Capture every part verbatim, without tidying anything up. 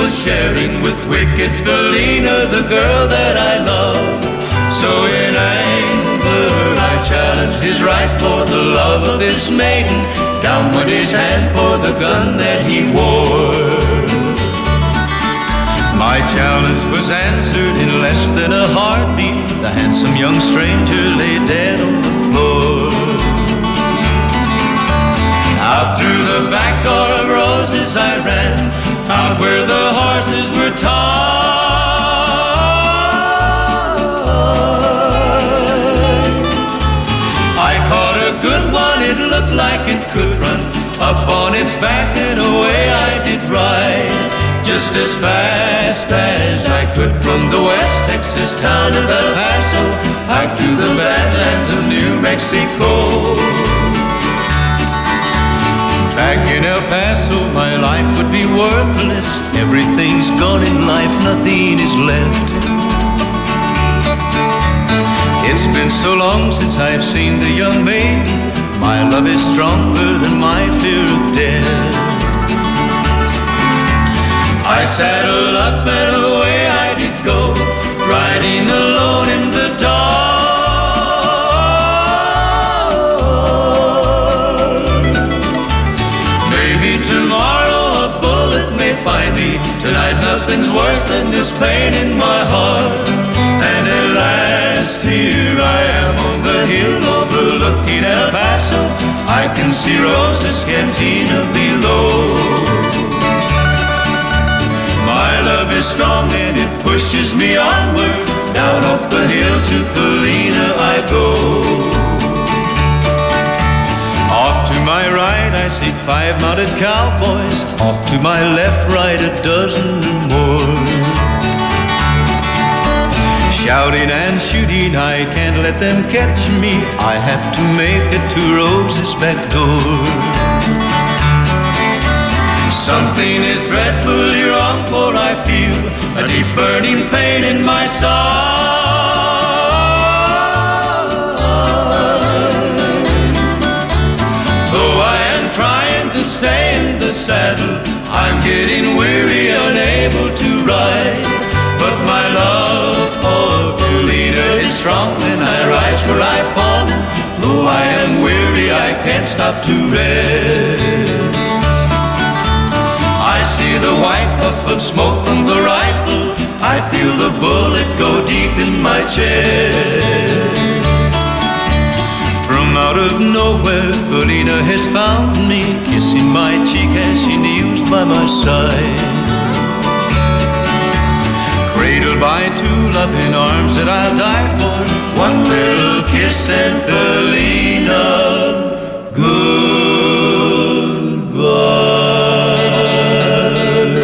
was sharing with wicked Felina, the girl that I love. So in anger I challenged his right for the love of this maiden. Down went his hand for the gun that he wore. My challenge was answered in less than a heartbeat. The handsome young stranger lay dead on the floor. Out through the back door of roses I ran, out where the horses were tied. I caught a good one, it looked like it could run. Up on its back and away I did ride, just as fast as I could from the West Texas town of El Paso out to the badlands of New Mexico. Back in El Paso my life would be worthless. Everything's gone in life, nothing is left. It's been so long since I've seen the young maiden. My love is stronger than my fear of death. I saddled up and away I did go, riding alone in the dark. Maybe tomorrow a bullet may find me. Tonight nothing's worse than this pain in my heart. And at last here I am on the hill overlooking El Paso. I can see Rosa's cantina below. My love is strong and it pushes me onward. Down off the hill to Felina I go. Off to my right I see five mounted cowboys. Off to my left, right, a dozen or more. Shouting and shooting, I can't let them catch me. I have to make it to Rosa's back door. Something is dreadfully wrong, for I feel a deep burning pain in my side. Though I am trying to stay in the saddle, I'm getting weary, unable to ride. But my love for Felina is strong, and I rise where I've fallen. Though I am weary, I can't stop to rest. I see the white puff of smoke from the rifle. I feel the bullet go deep in my chest. From out of nowhere, Felina has found me, kissing my cheek as she kneels by my side. Cradled by two loving arms that I'll die for. One little kiss and Felina, goodbye.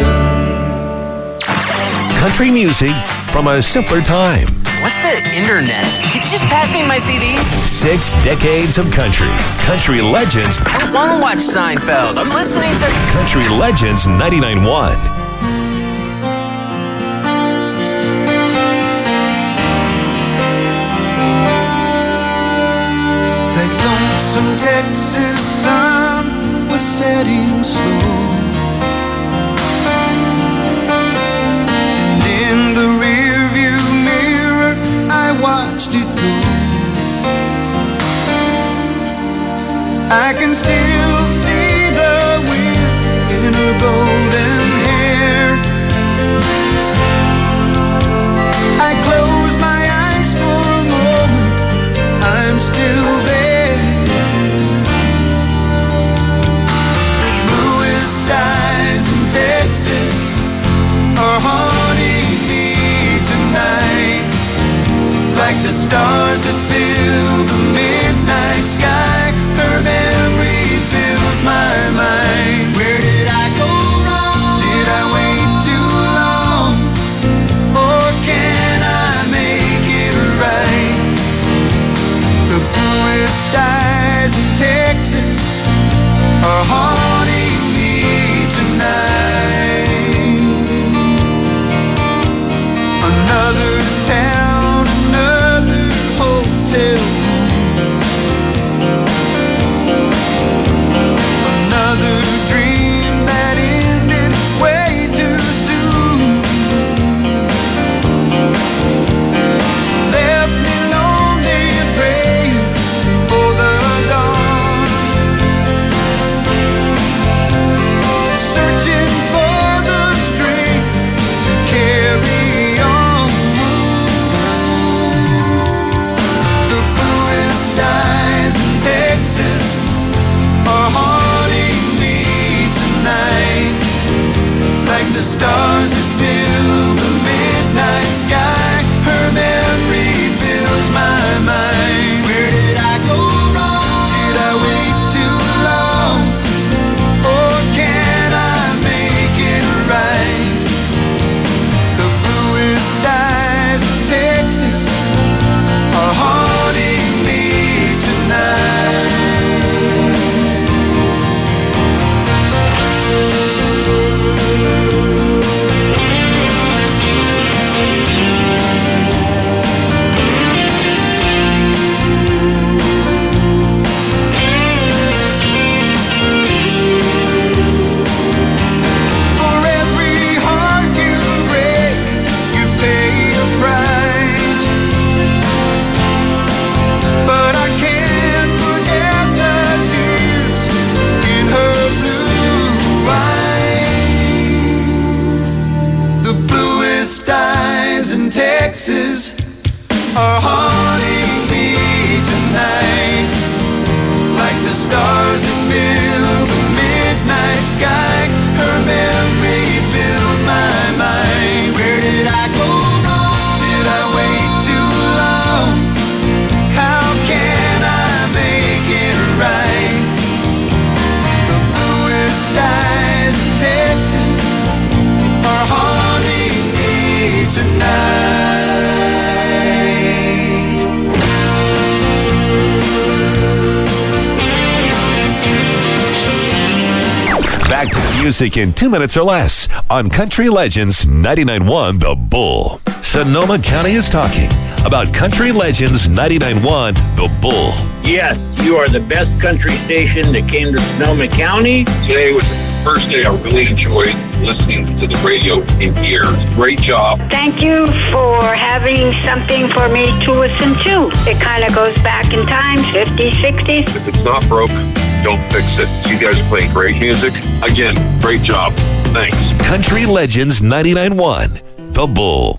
Country music from a simpler time. What's the internet? Could you just pass me my C Ds? Six decades of country. Country Legends. I don't want to watch Seinfeld. I'm listening to Country Legends ninety-nine point one. Some Texas sun was setting slow, and in the rearview mirror I watched it go. I can still see the wind in her golden hair. I close my eyes for a moment, I'm still there. Are haunting me tonight, like the stars that fill the midnight sky. Her memory fills my mind. Where did I go wrong? Did I wait too long? Or can I make it right? The bluest skies in Texas are haunting me tonight. Another town, another hotel, another dream that ended way too soon. Back to the music in two minutes or less on Country Legends ninety-nine point one The Bull. Sonoma County is talking about Country Legends ninety-nine point one The Bull. Yes, you are the best country station that came to Sonoma County. Today was the first day I really enjoyed listening to the radio in here. Great job. Thank you for having something for me to listen to. It kind of goes back in time, fifties, sixties. If it's not broke, don't fix it. You guys are playing great music. Again, great job. Thanks. Country Legends ninety-nine point one The Bull.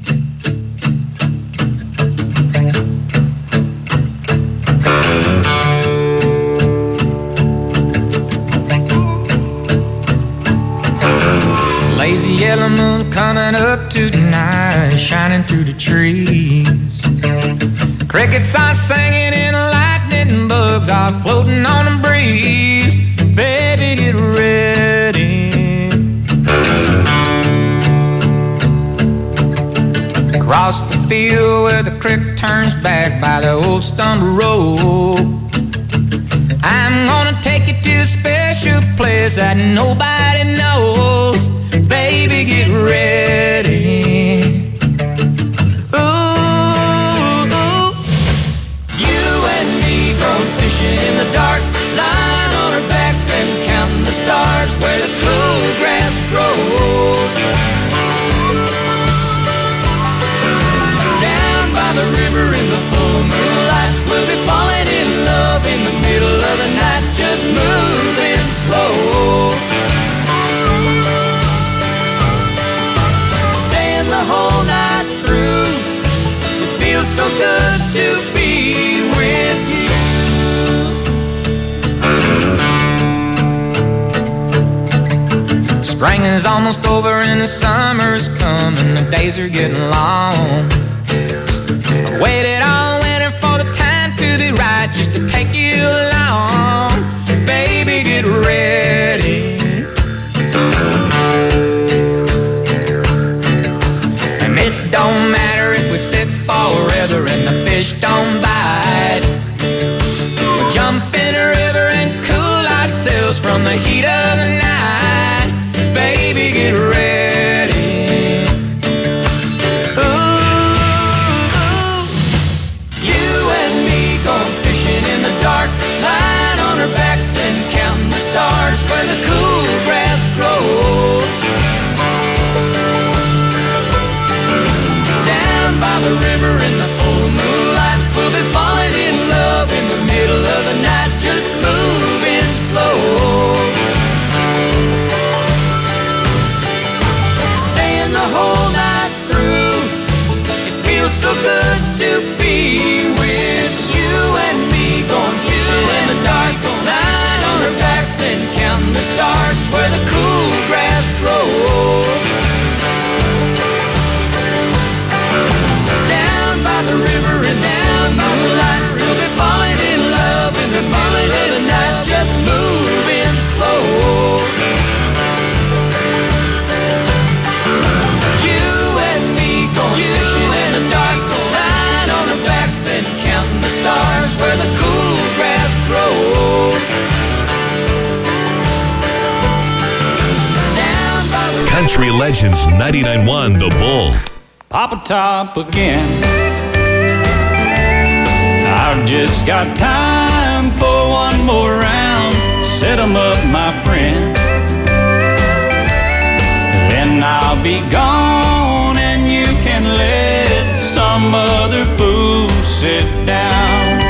Lazy yellow moon coming up tonight, shining through the trees. Crickets are singing and lightning bugs are floating on the breeze. Baby, get ready. Across the field where the creek turns back by the old stumble road, I'm gonna take you to a special place that nobody knows. Baby, get ready. Ooh, ooh. You and me going fishing in the dark, lying on our backs and counting the stars where the cool grass grows. Down by the river in the full moonlight, we'll be falling in love in the middle of the night, just moving slow. Staying the whole night through, it feels so good to be with you. Spring is almost over and the summer's coming, the days are getting long. I waited all winter for the time to be right, just to take you along. Baby, get ready. And it don't matter if we sit forever and the fish don't bite. We'll jump in a river and cool ourselves from the heat of the night. Baby, get ready. In the dark, lying on our backs and counting the stars where the cool grass grows. Down by the river in the full moonlight, we'll be falling in love in the middle of the night, just moving slow. Staying the whole night through, it feels so good to be with you and me, going fishing in the dark, lying on our backs and counting the stars where the cool grass grows. Down by the river and down by the light, we'll be falling in love in the middle of the night, just moving slow. You and me going fishing in the dark, lying on our backs and counting the stars where the cool grass grows. Down by the Country Legends ninety-nine point one The Bull. Papa Top again. I've just got time for one more round. Set 'em up, my friend. Then I'll be gone and you can let some other fool sit down.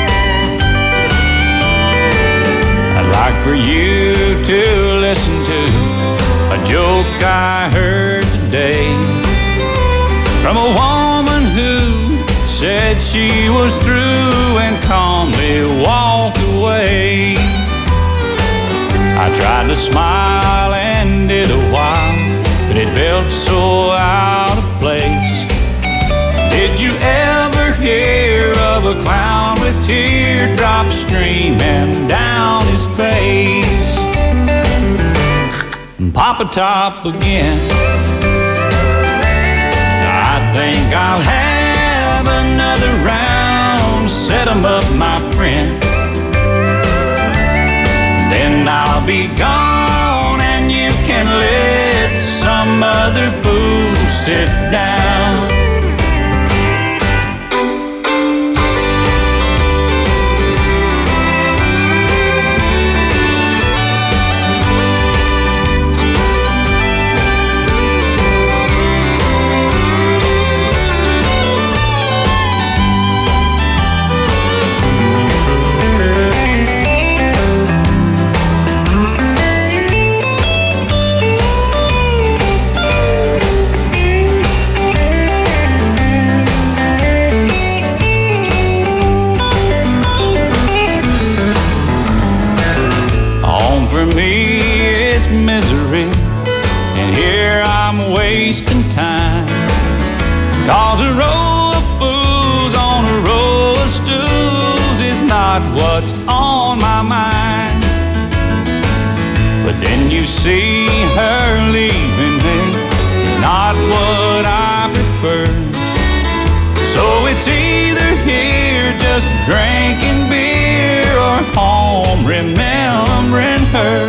I'd like for you to listen to a joke I heard today from a woman who said she was through and calmly walked away. I tried to smile and did a while, but it felt so out of place. Did you ever hear of a clown with teardrops streaming down his face? Papa Top again. I think I'll have another round. Set 'em up, my friend. Then I'll be gone can let some other fool sit down. Cause a row of fools on a row of stools is not what's on my mind. But then you see her leaving me, it's not what I prefer. So it's either here just drinking beer or home remembering her.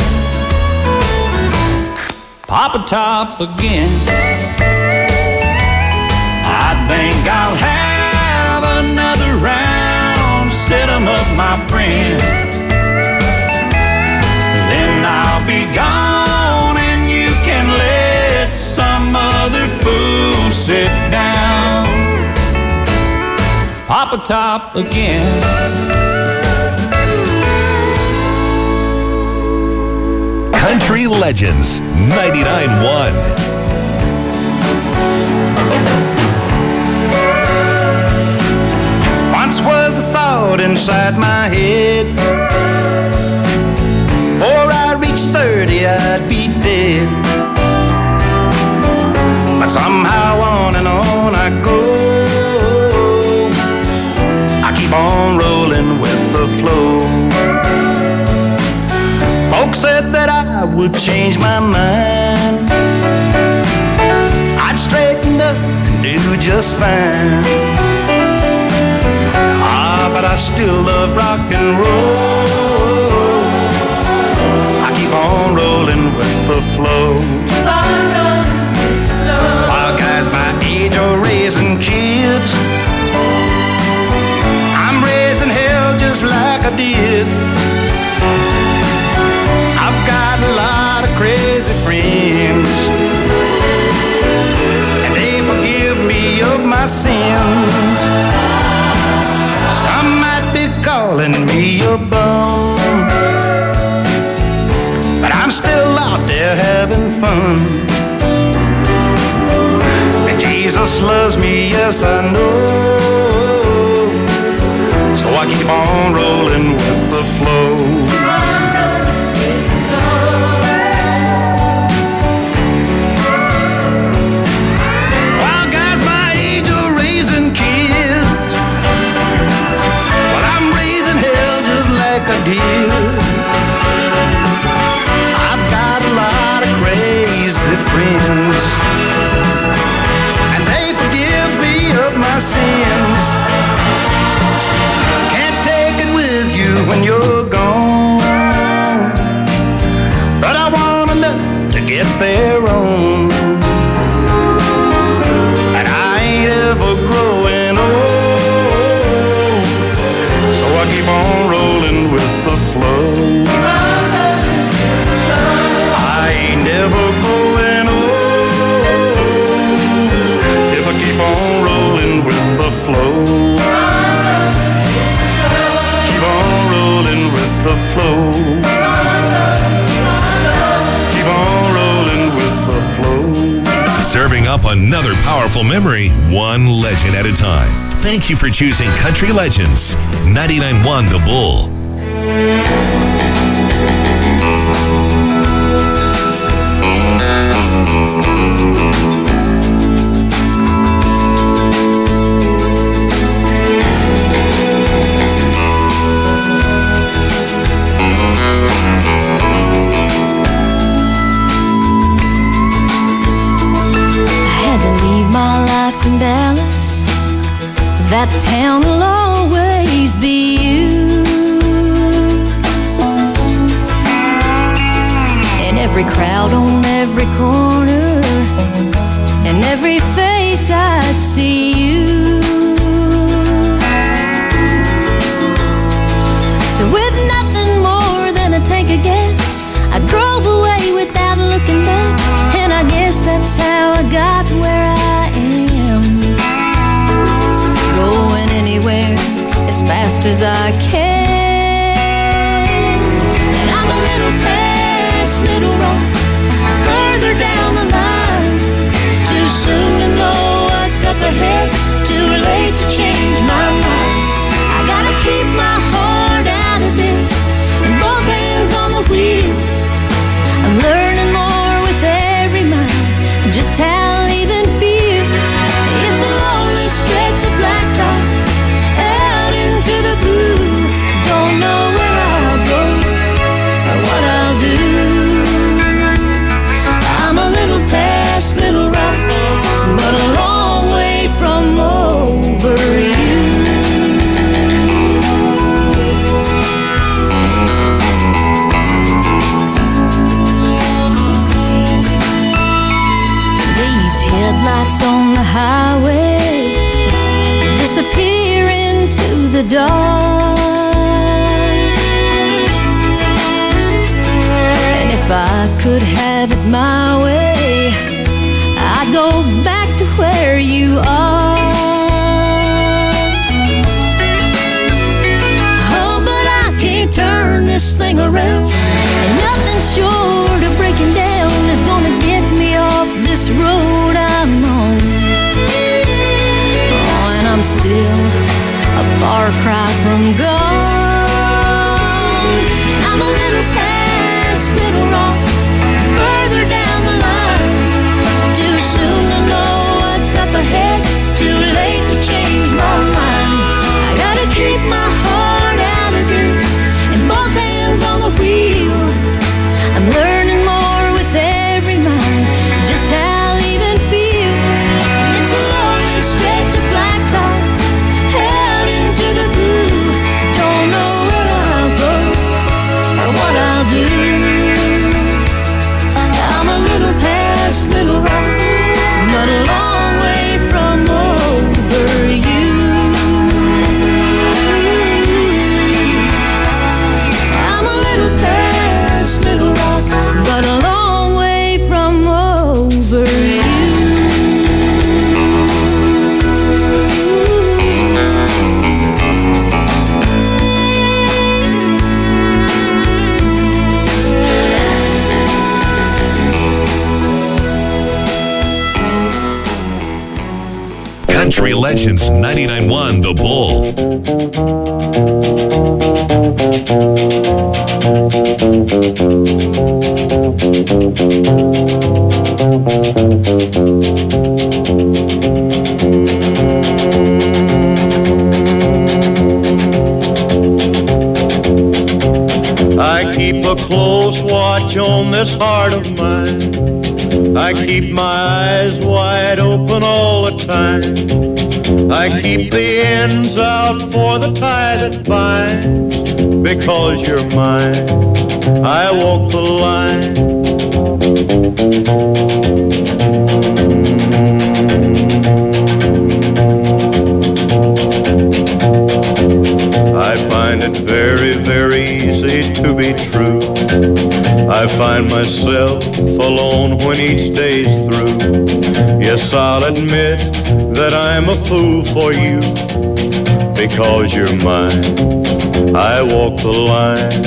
Papa Top again. I think I'll have another round, set 'em up, my friend. Then I'll be gone and you can let some other fool sit down. Papa Top again. Country Legends ninety-nine point one. Once was a thought inside my head, before I reached thirty I'd be dead. But somehow on and on I go, I keep on rolling with the flow. Folks said that I would change my mind, I'd straighten up and do just fine. But I still love rock and roll, I keep on rolling with the flow. While guys my age are raising kids, I'm raising hell just like I did. I've got a lot of crazy friends, and they forgive me of my sins. Some might be calling me a bum, but I'm still out there having fun. And Jesus loves me, yes I know, so I keep on rolling with the flow. I've got a lot of crazy friends, and they forgive me of my sins. Can't take it with you when you're gone, but I want enough to get there on. And I ain't ever growing old, so I keep on rolling with the flow. I ain't never growing old if I keep on rolling with the flow. Keep on rolling with the flow. Keep on rolling with the flow. Serving up another powerful memory, one legend at a time. Thank you for choosing Country Legends ninety-nine point one The Bull. That town will always be you. every corner, in every face I'd see you. So with nothing more than a take a guess, I drove away without looking back, and I guess that's how I got where I am. Going anywhere as fast as I can, and I'm a little past Little Rock, further down the line. Too soon to know what's up ahead, too late to change my mind. I gotta keep my heart out of this, and both hands on the wheel. I'm learning more with every mile, just how leaving feels. It's a lonely stretch of blacktop out into the blue. Don't know where I'll go or what I'll do. I'm a little past Little Rock, but a long way from over you. These headlights on the highway disappear into the dark, and if I could have it my way, I'd go back to where you are. Oh, but I can't turn this thing around, and nothing short of breaking down is gonna get me off this road I'm on. Oh, and I'm still a far cry from gone. I'm a little past Little Rock, further down the line. Too soon to know what's up ahead, too late to change my mind. I gotta keep my heart out of this, and both hands on the wheel. I'm learning more with every mile, just how leaving feels. It's a lonely stretch of blacktop out into the blue. Don't know where I'll go or what I'll do. I'm a little past Little Rock, but a long way from over you. I'm a little past Little Rock, but a long way from over you. Country Legends ninety-nine point one The Bull. I keep a close watch on this heart of mine. I keep my eyes wide open all the time. I keep the ends out for the tie that binds. Because you're mine, I walk the line. I find it very, very easy to be true. I find myself alone when each day's through. Yes, I'll admit that I'm a fool for you. Because you're mine, I walk the line.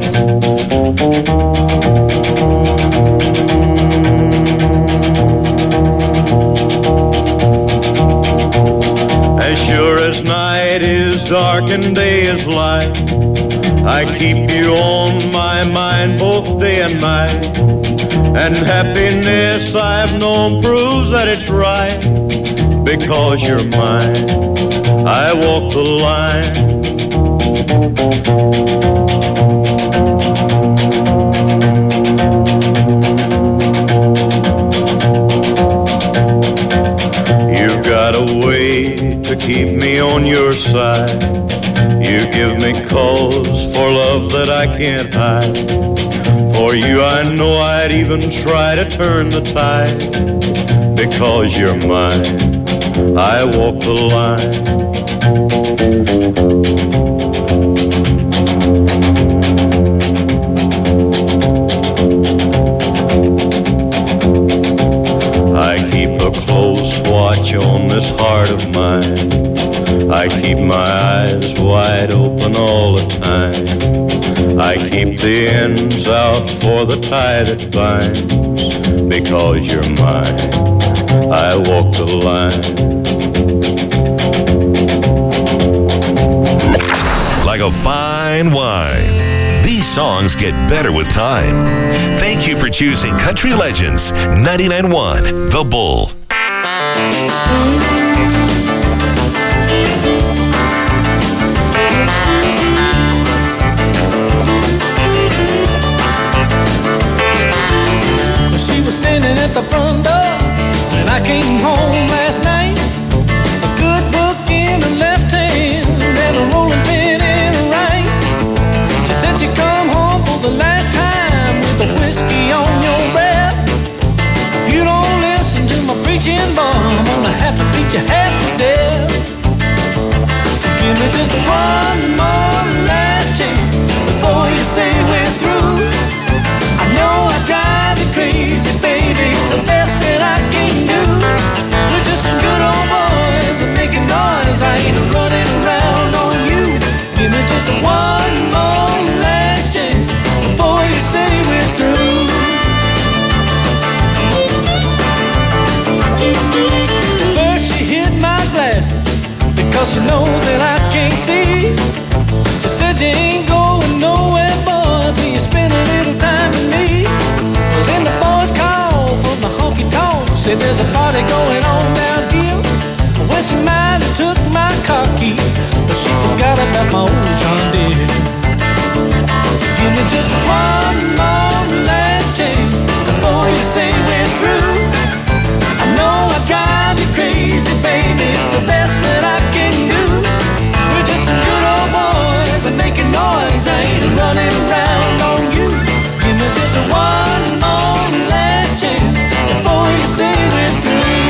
As sure as night is dark and day is light, I keep you on my mind both day and night. And happiness I've known proves that it's right. Because you're mine, I walk the line. You've got a way to keep me on your side. You give me cause for love that I can't hide. For you I know I'd even try to turn the tide. Because you're mine, I walk the line. I keep a close watch on this heart of mine. I keep my eyes wide open all the time. I keep the ends out for the tie that binds. Because you're mine, I walk the line. Like a fine wine, these songs get better with time. Thank you for choosing Country Legends ninety-nine point one, The Bull. At the front door when I came home last night, a good book in her left hand and a rolling pin in her right. She said you come home for the last time with a whiskey on your breath. If you don't listen to my preaching, boy, I'm gonna have to beat you half to death. Give me just one more last chance before you say we're through. I know I drive you crazy, baby, it's the best that I can do. We're just some good old boys and making noise. I ain't running around on you. Give me just one more last chance before you say we're through. First she hid my glasses because she knows that I can't see. She said you ain't going nowhere, boy, till you spend a little time with me. Well, then the boys called from the honky-tonk, said there's a party going on down here. Well, she might have took my car keys, but she forgot about my old John Deere. So give me just one more last chance before you say we're through. I know I drive you crazy, baby, it's the best that I can do. We're just some good old boys and making noise. I ain't running around on you. Give me just one more last chance before you say we're through.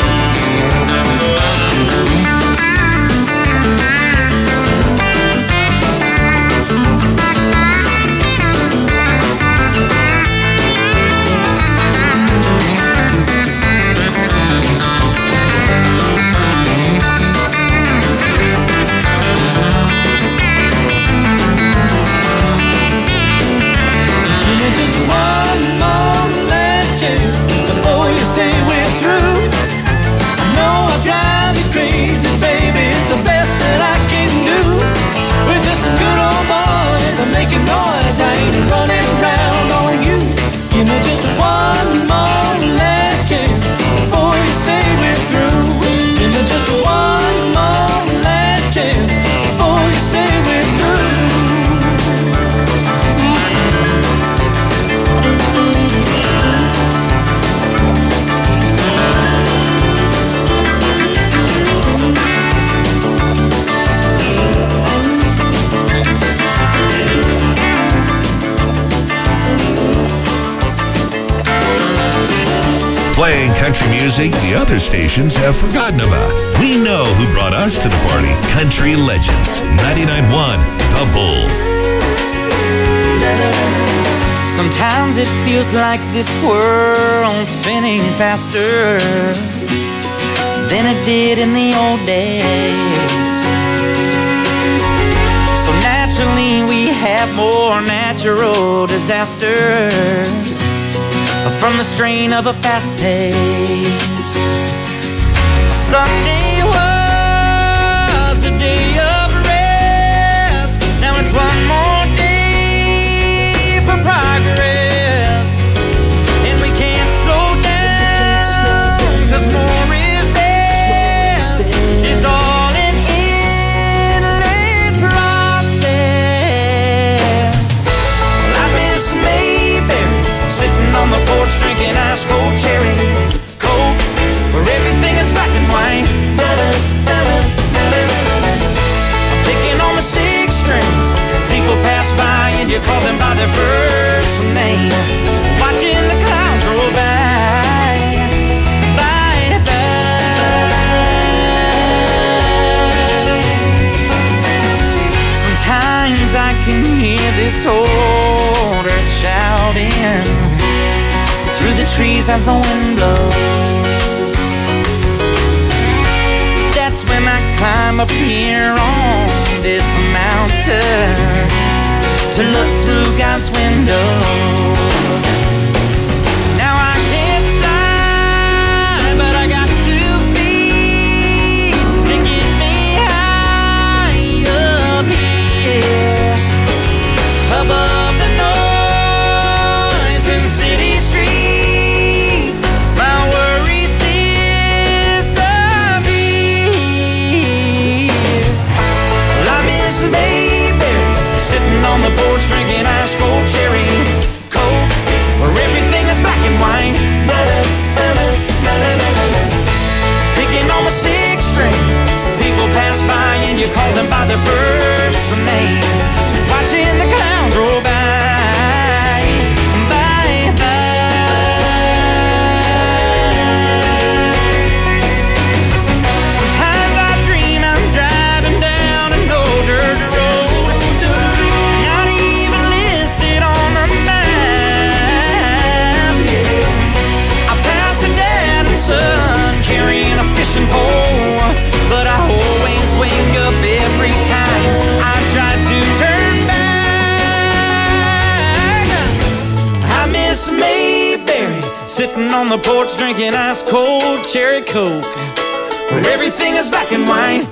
Playing country music the other stations have forgotten about. We know who brought us to the party. Country Legends ninety-nine point one, The Bull. Sometimes it feels like this world's spinning faster than it did in the old days. So naturally we have more natural disasters from the strain of a fast pace. Sunday was a day of rest. Now it's one more day for progress, and we can't slow down, 'cause more is best. It's all an endless process. I miss Mayberry sitting on the porch drinking ice cold cherry coke, where everything is black and white. you call them by their first name. Watching the clouds roll by, by, by. Sometimes I can hear this old earth shouting through the trees as the wind blows. That's when I climb up here on this mountain to look through God's window. Now I can't fly, but I got two feet to get me high up here, above the noise in city streets. My worries disappear. Well, I miss Mayberry, sitting on the porch drinking ice cold cherry coke, where everything is black and white. Picking on the sixth string, people pass by and you call them by their first name. Watching the clouds roll by, by, by. Sometimes I dream I'm driving down an old dirt road, not even listed on the map. I pass a dad and son carrying a fishing pole, but I always wake up every time I try to turn back. I miss Mayberry, sitting on the porch drinking ice cold cherry coke, where everything is black and white.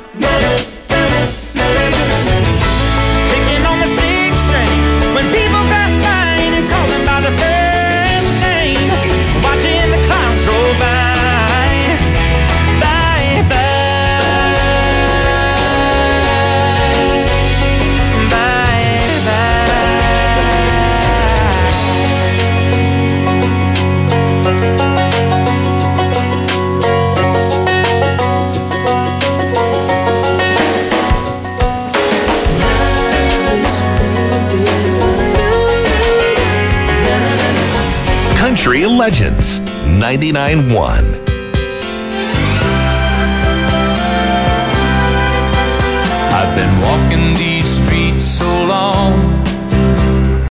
Picking on the sixth string, when people pass by and you call them by their first name. Watching the clouds roll by, by, by, by, Country Legends ninety-nine one. I've been walking these streets so long,